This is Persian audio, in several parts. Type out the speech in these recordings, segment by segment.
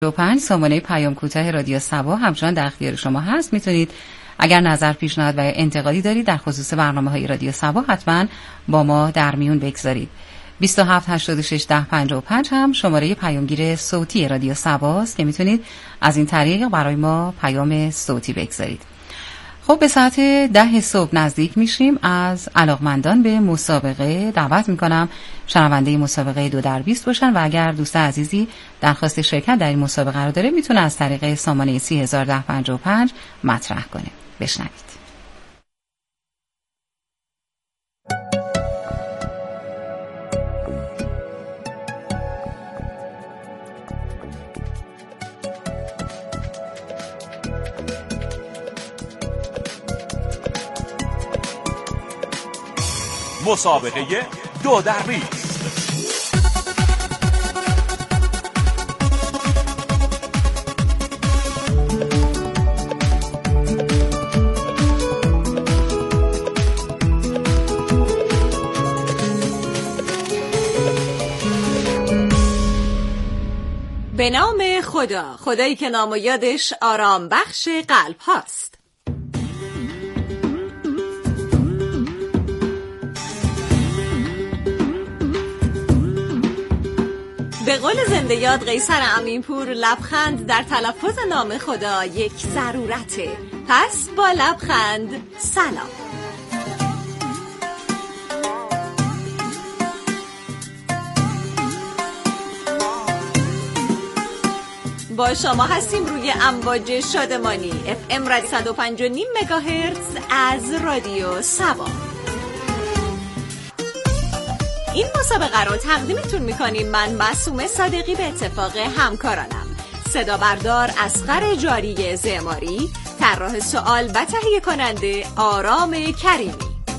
5 سامانه پیام کوتاه رادیو صبا همچنان در اختیار شما هست. میتونید اگر نظر، پیشنهاد و انتقادی دارید در خصوص برنامه‌های رادیو صبا حتما با ما در میون بگذارید. 27 86 10 55 هم شماره پیامگیر صوتی رادیو صبا است که میتونید از این طریق برای ما پیام صوتی بگذارید. خب به ساعت 10 صبح نزدیک میشیم. از علاقمندان به مسابقه دعوت میکنم شنونده مسابقه 2x20 باشن و اگر دوست عزیزی درخواست شرکت در این مسابقه رو داره میتونه از طریق سامانه 301055 مطرح کنه. بشنوید. مسابقه 2x20. به نام خدا، خدایی که نام و یادش آرام بخش قلب هاست. به قول زنده یاد قیصر امینپور، لبخند در تلفظ نام خدا یک ضرورته. پس با لبخند سلام. با شما هستیم روی امواج شادمانی FM رادیو 105.5 مگاهرتز از رادیو صبا. این مسابقه رو تقدیمتون میکنیم من معصومه صادقی به اتفاق همکارانم. صدا بردار اصغر جاری زماری، طراح سوال و تهیه کننده آرام کریمی.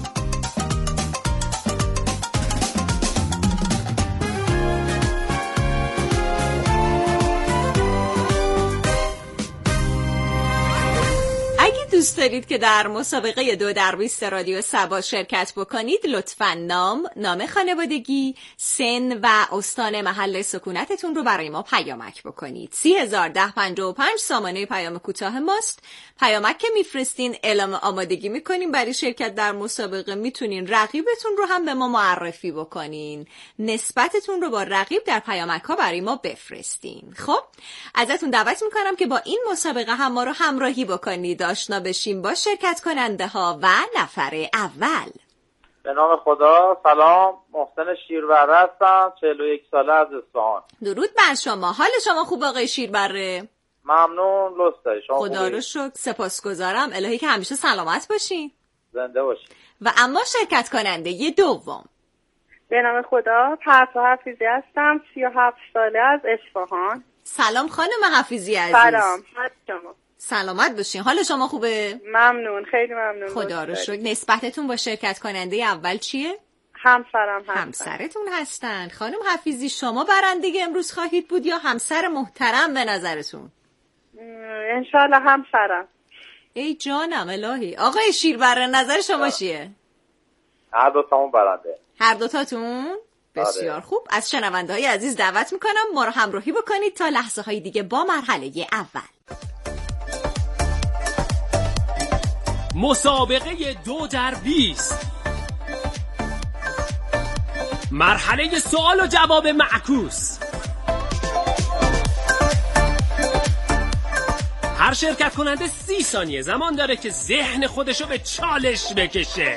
دوست دارید که در مسابقه 2x20 رادیو صبا شرکت بکنید، لطفاً نام خانوادگی، سن و استان محل سکونتتون رو برای ما پیامک بکنید. 301055 سامانه پیام کوتاه ماست. پیامک که میفرستین اعلام آمادگی میکنین برای شرکت در مسابقه. میتونین رقیبتون رو هم به ما معرفی بکنین، نسبتتون رو با رقیب در پیامک ها برای ما بفرستین. خب ازتون دعوت میکنم که با این مسابقه هم ما رو همراهی بکنید، آشنا بشیم با شرکت کننده ها و نفر اول. به نام خدا. سلام، محسن شیربره هستم، 41 ساله از اصفهان. درود بر شما. حال شما خوب آقای شیربره؟ ممنون لطفا. شما خدا رو شکر، سپاسگزارم. الهی که همیشه سلامت باشین، زنده باشین. و اما شرکت کننده دوم. به نام خدا. پرتو حفیظی هستم، 37 ساله از اصفهان. سلام خانم حفیظی عزیز. سلام. شما سلامت باشین. حال شما خوبه؟ ممنون، خیلی ممنون. خدا رو شکر. نسبتتون با شرکت کننده اول چیه؟ همسرم هستن. همسرتون هستن. خانم حفیظی شما برنده امروز خواهید بود یا همسر محترم به نظرتون؟ انشالله همسرم. ای جانم الهی. آقای شیربره نظر شما چیه؟ هر دو تامون برنده. هر دوتاتون؟ بسیار خوب. از شنونده های عزیز دعوت میکنم ما رو همراهی بکنید تا لحظه های دیگه با مرحله اول. مسابقه 2x20. مرحله سوال و جواب معکوس. هر شرکت کننده 30 ثانیه زمان داره که ذهن خودشو به چالش بکشه.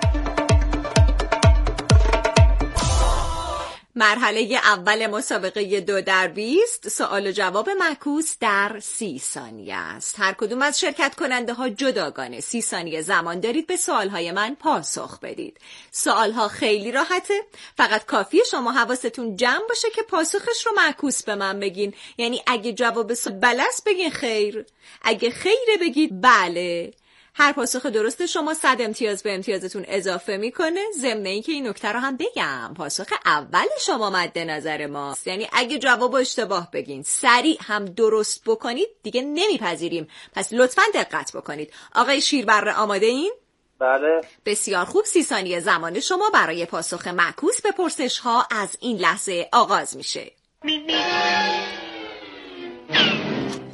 مرحله اول مسابقه 2x20 سوال و جواب معکوس در 30 ثانیه است. هر کدوم از شرکت کننده ها جداگانه 30 ثانیه زمان دارید به سوال های من پاسخ بدید. سوال ها خیلی راحته، فقط کافیه شما حواستون جمع باشه که پاسخش رو معکوس به من بگین. یعنی اگه جواب بله است بگین خیر، اگه خیره بگید بله. هر پاسخ درست شما 100 امتیاز به امتیازتون اضافه میکنه. ضمن اینکه این نکته رو هم بگم، پاسخ اول شما مد نظر ماست. یعنی اگه جواب اشتباه بگین سریع هم درست بکنید دیگه نمیپذیریم. پس لطفاً دقت بکنید. آقای شیربره آماده این؟ بله. بسیار خوب. 30 ثانیه زمان شما برای پاسخ معکوس به پرسش ها از این لحظه آغاز میشه.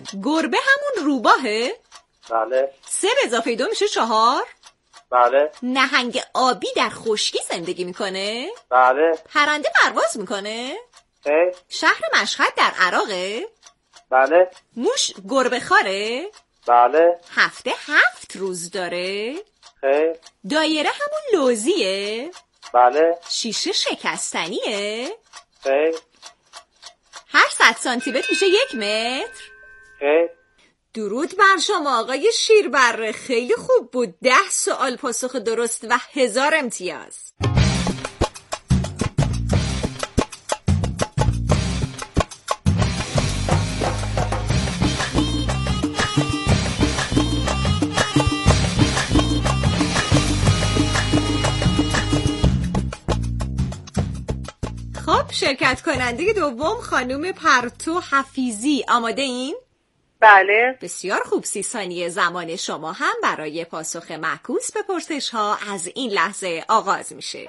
گربه همون روباهه؟ بله. 3 به اضافه 2 میشه 4؟ بله. نهنگ آبی در خشکی زندگی میکنه؟ بله. پرنده پرواز میکنه؟ خیر. شهر مشهد در عراقه؟ بله. موش گربه خاره؟ بله. هفته 7 روز داره؟ خیر. دایره همون لوزیه؟ بله. شیشه شکستنیه؟ خیر. هر 100 سانتی متر میشه 1 متر؟ خیر. درود بر شما آقای شیربره، خیلی خوب بود. 10 سوال پاسخ درست و 1000 امتیاز. خب شرکت کننده دوم خانم پرتو حفیظی، آماده این؟ بله. بسیار خوب. 30 ثانیه زمان شما هم برای پاسخ معکوس به پرسش ها از این لحظه آغاز میشه.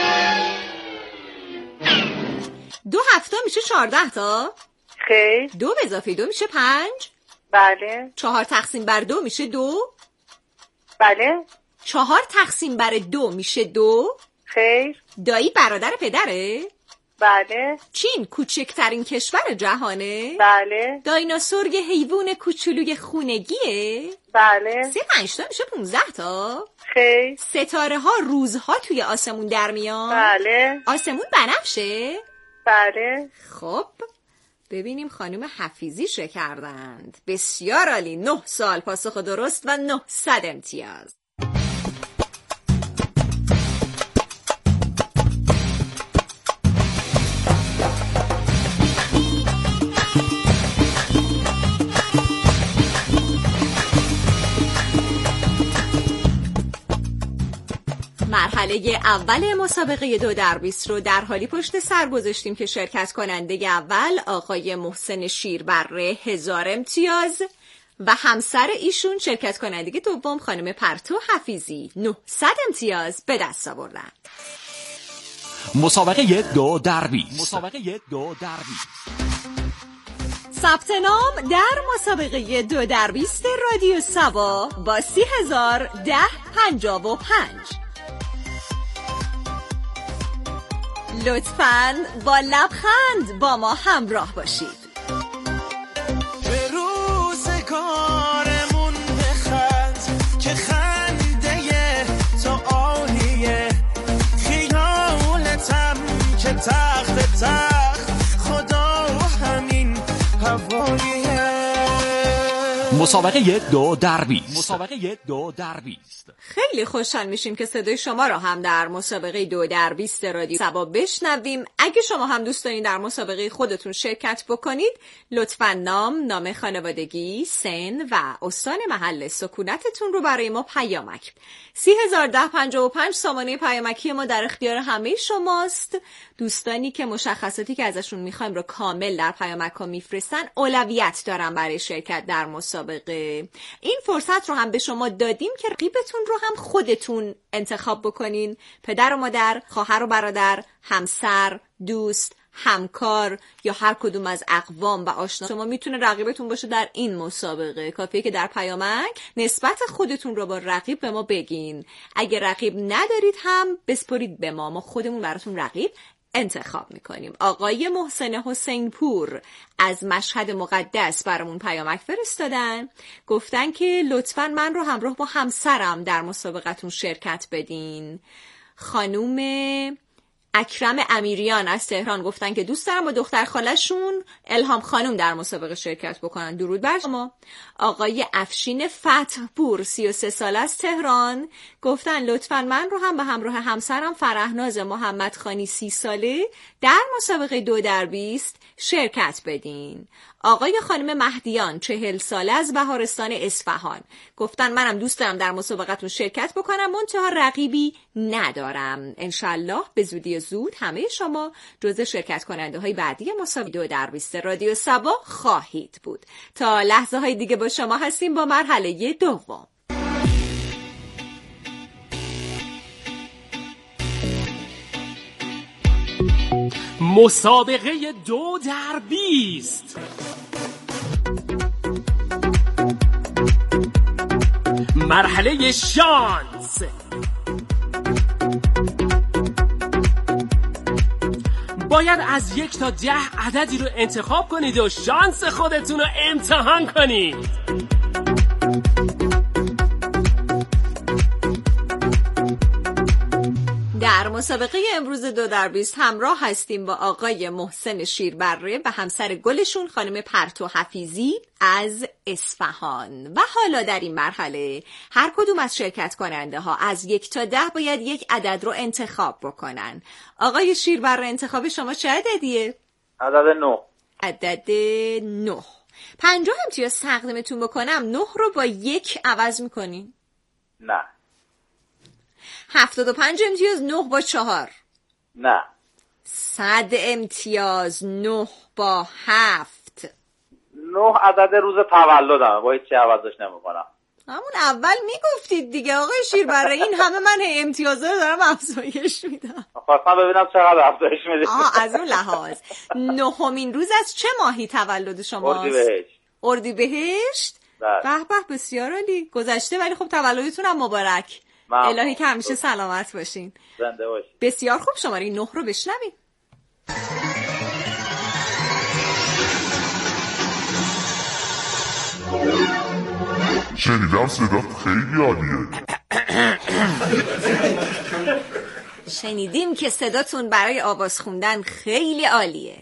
2 هفته میشه 14 تا؟ خیر. 2 به اضافه 2 میشه 5؟ بله. 4 تقسیم بر 2 میشه 2؟ بله. 4 تقسیم بر 2 میشه 2؟ خیر. دایی برادر پدره؟ بله. چین کوچکترین کشور جهانه؟ بله. دایناسور یه حیوان کوچولوی خونگیه؟ بله. 3 5 تا میشه 15 تا؟ خیر. ستاره ها روزها توی آسمون در میان؟ بله. آسمون بنفشه؟ بله. خب ببینیم خانم حفیظی چه کردند. بسیار عالی. 9 سال پاسخ درست و 900 امتیاز. مرحله اول مسابقه 2 در 20 رو در حالی پشت سر گذاشتیم که شرکت کننده اول آقای محسن شیربره 1000 امتیاز و همسر ایشون شرکت کننده دوم خانم پرتو حفیظی 900 امتیاز به دست آوردن. مسابقه 2 در 20. ثبت نام در مسابقه 2 در 20 رادیو سوا با 30,1055. لطفاً با لبخند با ما همراه باشید. به روزگارمون بخند که خنده تو عالیه، خیالتم که تخت خدا همین هواییه. مسابقه 2 در 20. خیلی خوشحال میشیم که صدای شما را هم در مسابقه 2 در 20 رادیو سبا بشنویم. اگه شما هم دوست دارین در مسابقه خودتون شرکت بکنید، لطفاً نام خانوادگی، سن و استان محل سکونتتون رو برای ما پیامک 30,1055 سامانه پیامکی ما در اختیار همه شماست. دوستانی که مشخصاتی که ازشون میخوایم رو کامل در پیامک ها میفرستن اولویت دارن برای شرکت در مسابقه. این فرصت رو هم به شما دادیم که رقیبتون رو هم خودتون انتخاب بکنین. پدر و مادر، خواهر و برادر، همسر، دوست، همکار یا هر کدوم از اقوام و آشنا شما میتونه رقیبتون باشه در این مسابقه. کافیه که در پیامک نسبت خودتون رو با رقیب به ما بگین. اگه رقیب ندارید هم بسپرید به ما خودمون براتون رقیب انتخاب میکنیم. آقای محسن حسین پور از مشهد مقدس برامون پیامک فرستادن، گفتن که لطفاً من رو همراه با همسرم در مسابقتون شرکت بدین. خانوم اکرم امیریان از تهران گفتن که دوست دارن با دختر خالشون الهام خانم در مسابقه شرکت بکنن. درود بر شما. آقای افشین فتحپور 33 ساله از تهران گفتن لطفاً من رو هم به همراه همسرم فرهناز محمد خانی 30 ساله در مسابقه 2 در 20 شرکت بدین. آقای خانم مهدیان 40 ساله از بهارستان اصفهان گفتن منم دوست دارم در مسابقتون شرکت بکنم، منتها رقیبی ندارم. انشالله به زودی زود همه شما جزو شرکت کننده های بعدی مسابقه 2 در 20 رادیو سبا خواهید بود. تا لحظه های دیگه با شما هستیم با مرحله دوم. مسابقه 2 در 20. مرحله شانس. باید از 1 تا 10 عددی رو انتخاب کنید و شانس خودتون رو امتحان کنید. در مسابقه امروز 2 در 20 همراه هستیم با آقای محسن شیربره و همسر گلشون خانم پرتو حفیظی از اصفهان. و حالا در این مرحله هر کدوم از شرکت کننده ها از 1 تا 10 باید یک عدد رو انتخاب بکنن. آقای شیربره انتخاب شما چه عددیه؟ عدد 9. عدد 9. 50 امتیاز تقدیمتون بکنم 9 رو با 1 عوض میکنین؟ نه. 75 امتیاز 9 با 4؟ نه. 100 امتیاز 9 با 7؟ 9 عدد روز تولدم، با هیچ چی عوضش نمی‌کنم. همون اول میگفتید دیگه آقای شیربره. این همه من امتیازا رو دارم افزایش میدم. خواستم ببینم چقدر افزایش میدید. از اون لحاظ. 9مین روز از چه ماهی تولد شماست؟ اردیبهشت. اردیبهشت؟ به به، بسیار عالی. گذشته ولی خب تولدتون هم مبارک. الهی که همیشه سلامت باشین. زنده باشین. بسیار خوب، شماره 9 رو بشنوین. شنیدم صدات خیلی عالیه. شنیدیم که صداتون برای آواز خوندن خیلی عالیه.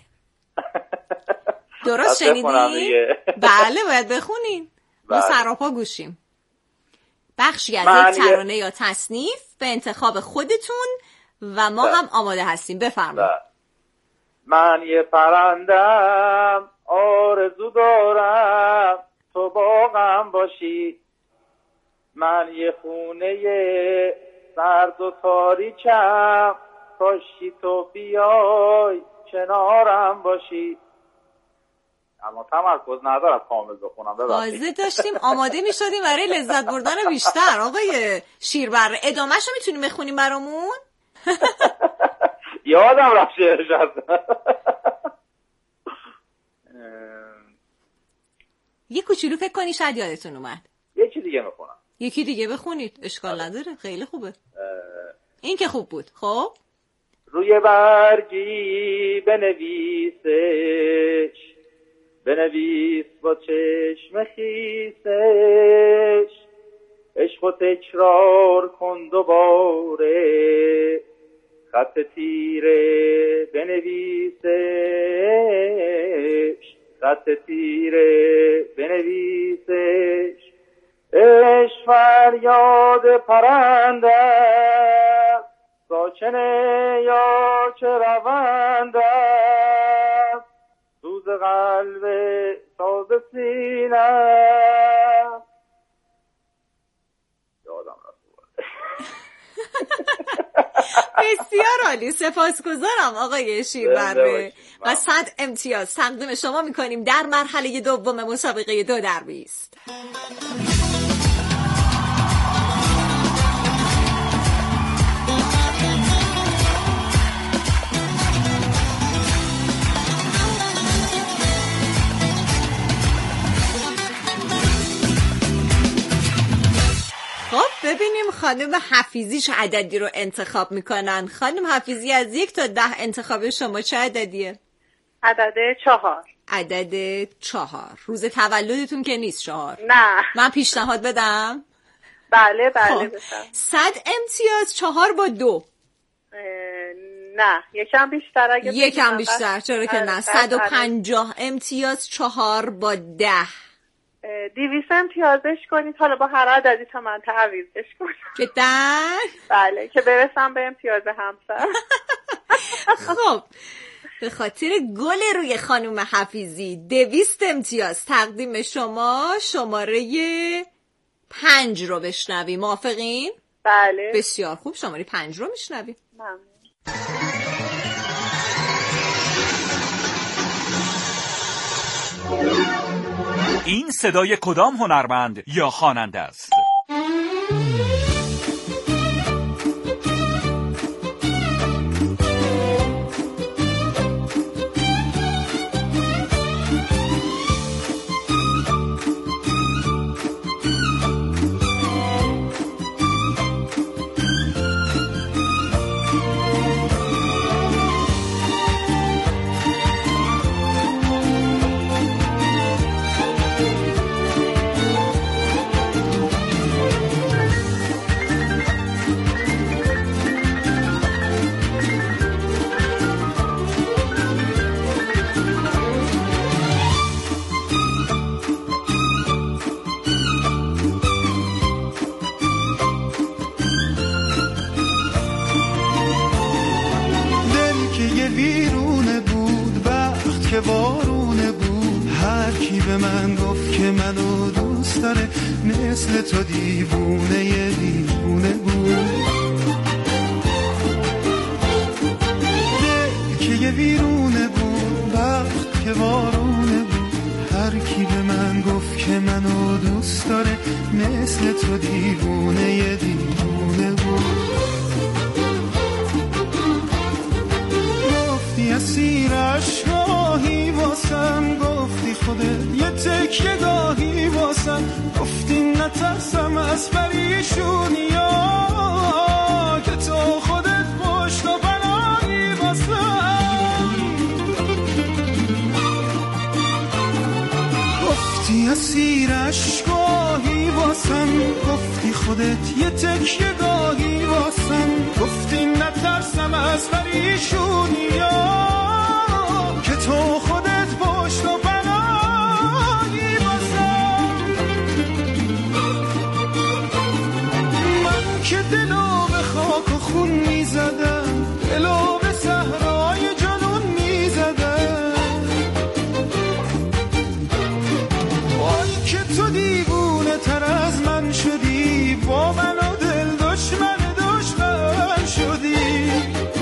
درست شنیدیم؟ بله باید بخونین. ما سراپا گوشیم. بخشی از یک ترانه یا تصنیف به انتخاب خودتون و ما هم آماده هستیم. بفرمایید. من یه پرندم آرزو دارم تو باغم باشی، من یه خونه سرد و تاریکم کاشی تو بیای کنارم باشی. اما تمرکز ندارم کامل بخونم. واضح داشتیم آماده می شدیم برای لذت بردن بیشتر. آقای شیربره ادامهش رو میتونیم بخونیم برامون؟ یادم رفت شعرش هست. یه کوچولو فکر کنی شاید یادتون اومد. یکی دیگه میخونم. یکی دیگه بخونید اشکال نداره، خیلی خوبه. این که خوب بود. خب روی برگی بنویسش، بنویس با چشم خیسش، عشق و تکرار کن دوباره، خط تیره بنویسش، خط تیره بنویسش، عشق فریاد پرنده ساکنه یا چه رونده، سوز قلب ساز سینه. یادم رفت. بسیار عالی، سپاسگزارم آقای شیربره و 100 امتیاز تقدیم شما میکنیم در مرحله دوم مسابقه 2 در 20. خب ببینیم خانم حفیظی چه عددی رو انتخاب میکنن. خانم حفیظی از 1 تا 10 انتخاب شما چه عددیه؟ عدد 4. عدد 4. روز تولدتون که نیست 4. نه. من پیشنهاد بدم؟ بله بفرمایید. 100 امتیاز 4 با 2. نه یکم بیشتر. اگه یکم بیشتر چرا که نه. 150 امتیاز 4 با 10. 200 امتیازش کنید، حالا با هر عددی تا من تعویضش کنم. جدا؟ بله که برسم به امتیاز همسر. خب به خاطر گل روی خانم حفیظی 200 امتیاز تقدیم شما. شماره 5 رو بشنویم. موافقین؟ بله. بسیار خوب، شماره 5 رو میشنویم. ممنون. این صدای کدام هنرمند یا خواننده است؟ که منو دوست داره مثل تو دیوونه بود. دل که یه ویرونه بود، وقت که بارونه بود، هر کی به من گفت که منو دوست داره مثل تو دیوونه بود. گفتی اسیر عشقاهی واسم، گفتی خودت یه تکیه گاهی واسم، گفتی نترسم از پریشونیا که تو خودت پشت و پناهی واسم. گفتی اسیر عشقاهی واسم، گفتی خودت یه تکیه گاهی واسم، گفتی نترسم از پریشونیا که تو خودت پشت و پناهی واسم. من که دلو به خاک و خون میزدم، دلو به صحرای جنون میزدم، وای که تو دیوونه تر از من شدی، با من و دل دشمن شدی.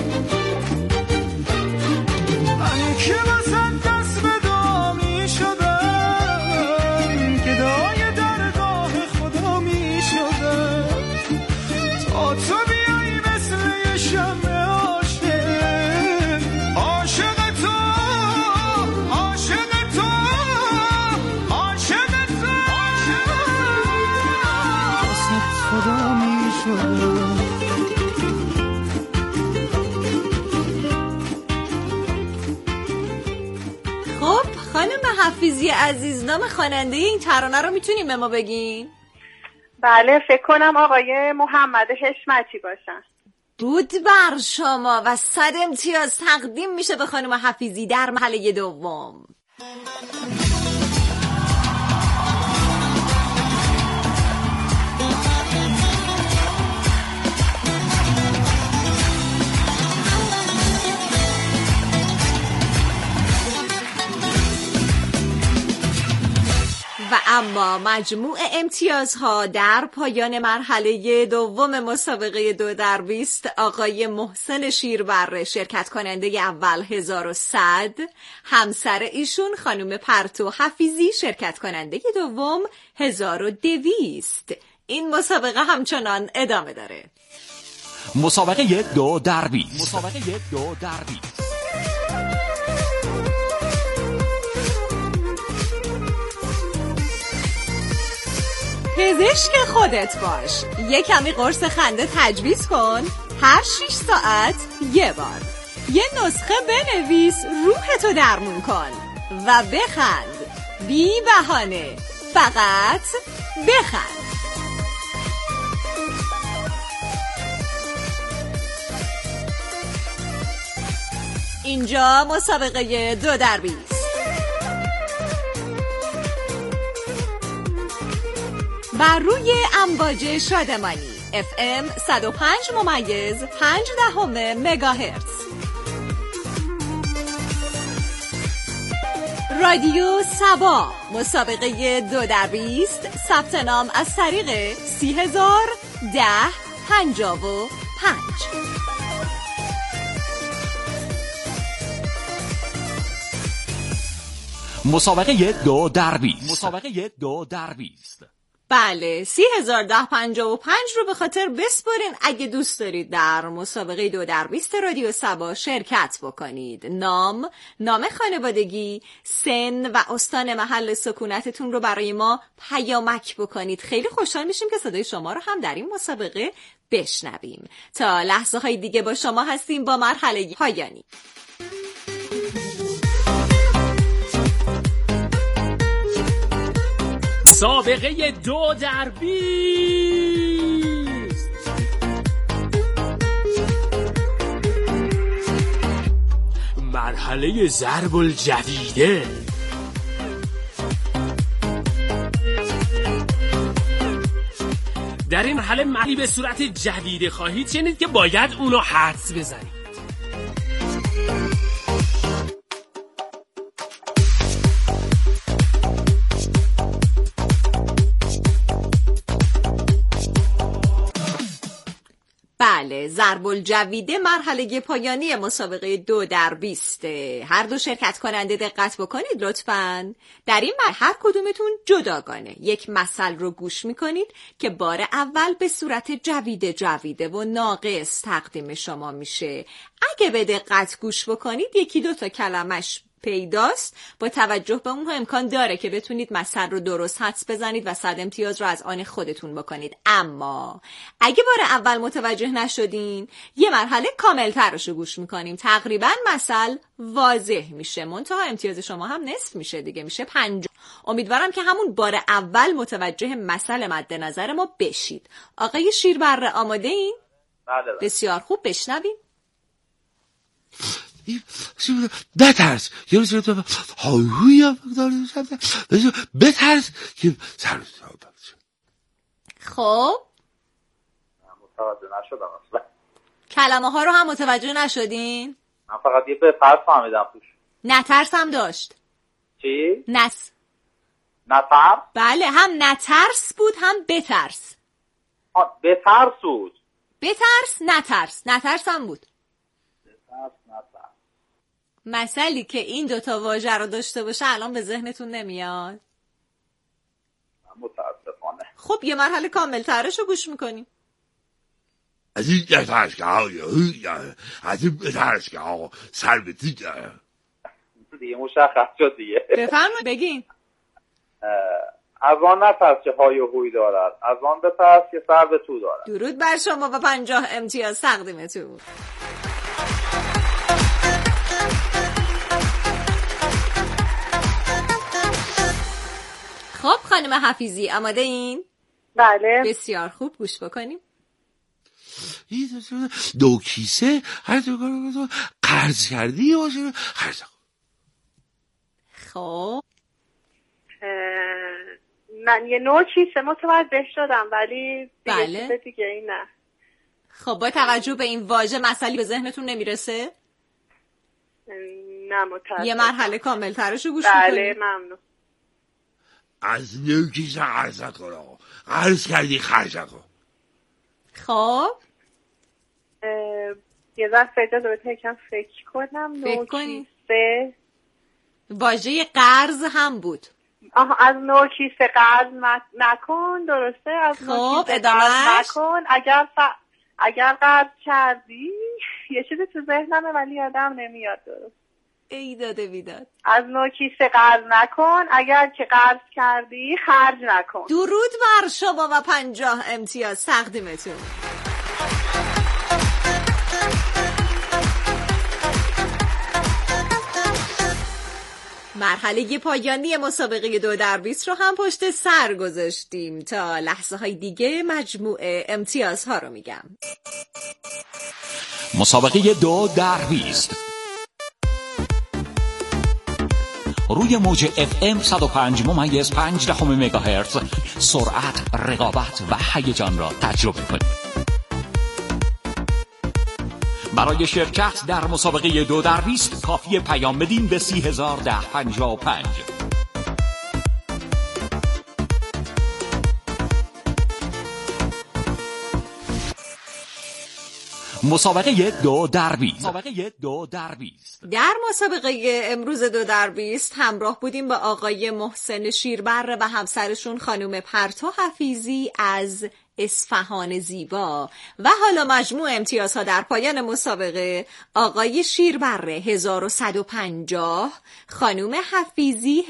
من که واسه دست به دعا می شدم، گدای درگاه خدا می شدم، تا تو بیایی مثل یه شمع عاشق، عاشق تو، عاشق تو، عاشق تو، واسه خدا می شدم. خانم حفیظی عزیز، نام خواننده این ترانه رو میتونیم به ما بگین؟ بله، فکر کنم آقای محمد حشمتی باشن. بود بر شما و 100 امتیاز تقدیم میشه به خانم حفیظی در مرحله دوم. و اما مجموع امتیازها در پایان مرحله دوم مسابقه 2 در 20 آقای محسن شیربره شرکت کننده اول 1100، همسر ایشون خانم پرتو حفیظی شرکت کننده دوم 1200. این مسابقه همچنان ادامه داره. مسابقه 2 در 20. مسابقه 2 در 20. پزشک خودت باش. یه کمی قرص خنده تجویز کن. هر 6 ساعت یه بار یه نسخه بنویس، روحتو درمون کن و بخند بی بهانه، فقط بخند. اینجا مسابقه 2 در 20. بر روی امواج شادمانی FM 105.5 مگاهرتز رادیو سبا. مسابقه 2 در 20 ثبت نام از طریق 301055. مسابقه 2 در 20. مسابقه 2 در 20. بله، 301055 رو به خاطر بسپرین اگه دوست دارید در مسابقه 2 در 20 رادیو سبا شرکت بکنید. نام خانوادگی، سن و استان محل سکونتتون رو برای ما پیامک بکنید. خیلی خوشحال میشیم که صدای شما رو هم در این مسابقه بشنویم. تا لحظه های دیگه با شما هستیم با مرحله پایانی. مسابقه 2 در 20. مرحله ضرب الجدیده. در این مرحله معنی به صورت جدیده خواهید شنید که باید اونو حدس بزنید. بله، ضرب الجویده مرحله پایانی مسابقه 2x20. هر دو شرکت کننده دقت بکنید لطفاً. در این هر کدومتون جداگانه یک مثل رو گوش میکنید که بار اول به صورت جویده و ناقص تقدیم شما میشه. اگه به دقت گوش بکنید یکی دو تا کلمش پیداست. با توجه به اون امکان داره که بتونید مثل رو درست حدس بزنید و 100 امتیاز رو از آن خودتون بکنید. اما اگه بار اول متوجه نشدین یه مرحله کاملترش رو گوش میکنیم. تقریبا مثل واضح میشه، منتها امتیاز شما هم نصف میشه دیگه، میشه 50. امیدوارم که همون بار اول متوجه مثل مد نظر ما بشید. آقای شیربره آماده این؟ بله. بسیار خوب، بشنویم. بترس یه روز تو هایوی بترس که سر خب متوجه نشدم اصلا. کلمه ها رو هم متوجه نشدین؟ من فقط یه بترس فهمیدم توش. نترس هم داشت. چی؟ نترس؟ بله، هم نترس بود هم بترس. بترس بود. نترس هم بود. مثلی که این دوتا واژه رو داشته باشه الان به ذهنتون نمیاد؟ متاسفانه. خب یه مرحله کامل ترش رو گوش میکنیم. از این بترس از این بترس که آقا سر به دیگه مشخص شد دیگه. بفرمایید بگین. از آن نترس که های و هوی دارد، از آن بترس که سر به تو دارد. درود بر شما و 50 امتیاز تقدیمتون. خب خانم حفیظی آماده این؟ بله. بسیار خوب، گوش بکنیم. دو کیسه هر دو قرض کردی باشه خرج. خب من یه نوع کیسه متوجه شدم ولی بله. دیگه این نه. خب با توجه به این واژه مثلی به ذهنتون نمیرسه؟ نه متوجه. یه مرحله کامل ترش رو گوش بله بکنیم. ممنون. از نوع کیسه قرض کن آقا، قرض کردی خرج کن. خب یه دفعه اجازه بده یکم فکر کنم. فکر کنی؟ کیسه واژه قرض هم بود. از نوع کیسه قرض نکن، درسته؟ از نوع کیسه قرض نکن. اگر قرض کردی یه چیزی تو ذهنمه ولی یادم نمیاد درست. ای داده بیداد. از نوع کیسه قرض نکن، اگر که قرض کردی خرج نکن. درود بر شما و 50 امتیاز تقدیمتون. مرحله پایانی مسابقه 2x20 رو هم پشت سر گذاشتیم. تا لحظه های دیگه مجموع امتیازها رو میگم. مسابقه 2x20 روی موج FM 105.5 مگاهرتز سرعت، رقابت و هیجان را تجربه کنید. برای شرکت در مسابقه 2x20 کافی پیام بدین به 301055. مسابقه 2x20. در مسابقه امروز 2x20 همراه بودیم با آقای محسن شیربره و همسرشون خانم پرتو حفیظی از اصفهان زیبا و حالا مجموع امتیازها در پایان مسابقه: آقای شیربره 1150، خانم حفیظی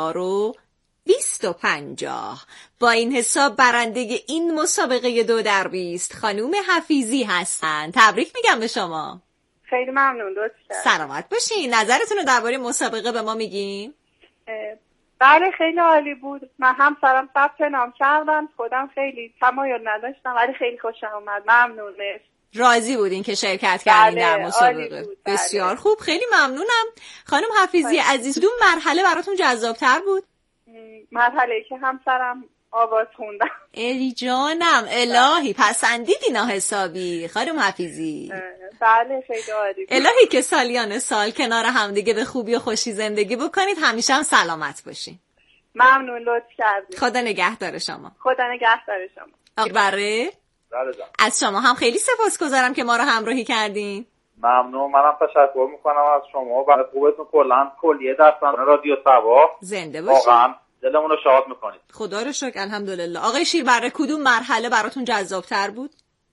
1050. با این حساب برنده این مسابقه 2x20 خانم حفیظی هستن. تبریک میگم به شما. خیلی ممنون. دوست سلامت باشین. نظرتون رو درباره مسابقه به ما میگین؟ بله خیلی عالی بود. من همسرم ثبت نام کردم، خودم خیلی تمایل نداشتم ولی خیلی خوشم اومد. ممنون. راضی بودین که شرکت کردین در مسابقه؟ بله. بسیار خوب، خیلی ممنونم. خانم حفیظی عزیز، کدوم مرحله براتون جذاب‌تر بود؟ مرحله که همسرم آواز خوندم. ای جانم الهی، پسندیدی حسابی خانم حفیظی. بله خیلی عالی. الهی که سالیان سال کنار همدیگه به خوبی و خوشی زندگی بکنید، همیشه هم سلامت باشین. ممنون، لطف کردید. خدا نگهدار شما. خدا نگهدار شما. آقای بره از شما هم خیلی سپاسگزارم که ما رو همراهی کردین. ممنون. منم تشکر میکنم از شما و خوبتون. کلیه دستان رادیو صبا زنده باشید. واقعا دلمون رو شاد میکنید. خدا رو شکر. الحمدلله. آقای شیربره کدوم مرحله براتون جذاب‌تر بود؟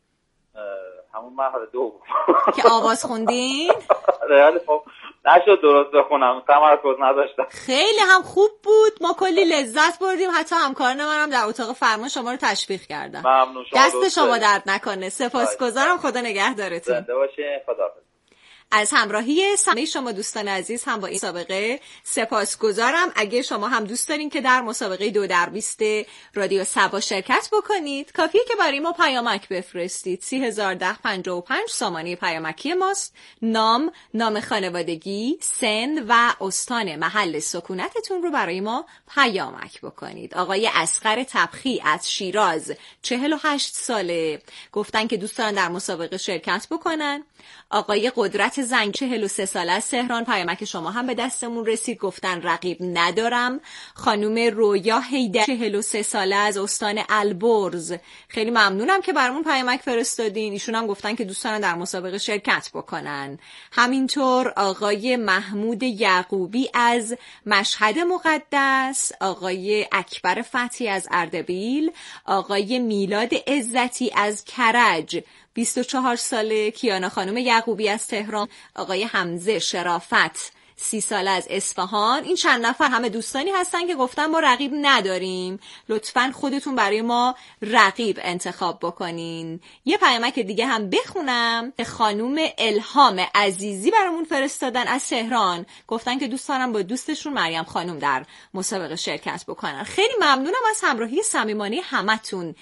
همون مرحله دوم که آواز خوندین. خیلی خب نشد درست بخونم، تمرکز نداشتم. خیلی هم خوب بود، ما کلی لذت بردیم، حتی همکاران منم در اتاق فرمان شما رو تشویق کردن. ممنون. دست شما درد نکنه. سپاسگزارم. خدا نگهدارتون. زنده باشین. خداحافظ. از همراهی همه شما دوستان عزیز هم با این مسابقه سپاسگزارم. اگه شما هم دوست دارین که در مسابقه 2x20 رادیو صبا شرکت بکنید، کافیه که برای ما پیامک بفرستید. 301055 سامانه پیامکی ماست. نام خانوادگی، سن و استان محل سکونتتون رو برای ما پیامک بکنید. آقای اصغر تبخی از شیراز، 48 ساله، گفتن که دوست دارن در مسابقه شرکت بکنن. آقای قدرت زنگ، 43 ساله از تهران، پیامک شما هم به دستمون رسید، گفتن رقیب ندارم. خانم رویا حیدر، 43 ساله از استان البرز، خیلی ممنونم که برامون پیامک فرستادین. ایشون هم گفتن که دوست دارن در مسابقه شرکت بکنن. همینطور آقای محمود یعقوبی از مشهد مقدس، آقای اکبر فتحی از اردبیل، آقای میلاد عزتی از کرج، 24 ساله، کیانا خانم یعقوبی از تهران، آقای حمزه شرافت، 30 ساله از اصفهان. این چند نفر همه دوستانی هستن که گفتن ما رقیب نداریم، لطفاً خودتون برای ما رقیب انتخاب بکنین. یه پیامک دیگه هم بخونم. خانم الهام عزیزی برامون فرستادن از تهران، گفتن که دوست دارن با دوستشون مریم خانم در مسابقه شرکت بکنن. خیلی ممنونم از همراهی صمیمانه همتون.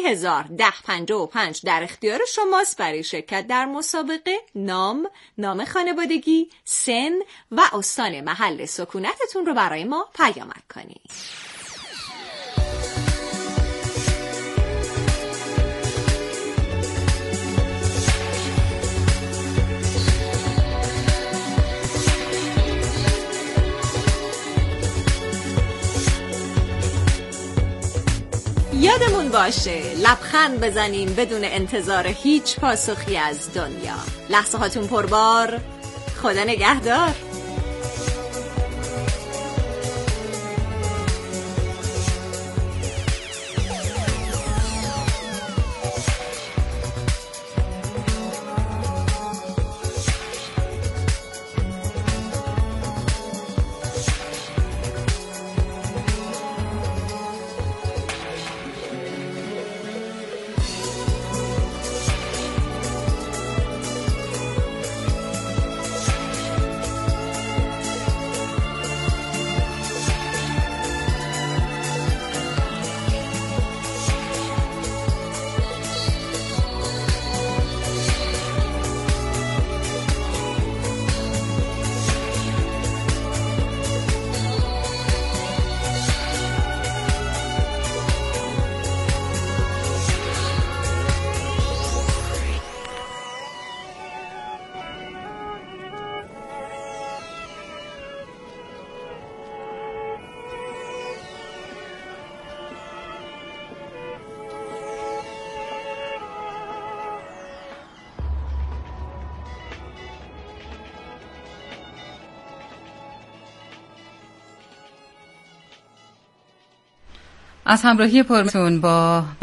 301055 در اختیار شماست برای شرکت در مسابقه. نام خانوادگی، سن و استان محل سکونتتون رو برای ما پیامک کنید. یادمون باشه لبخند بزنیم بدون انتظار هیچ پاسخی از دنیا. لحظه هاتون پربار. خدا نگهدار. از همراهی پرمتون با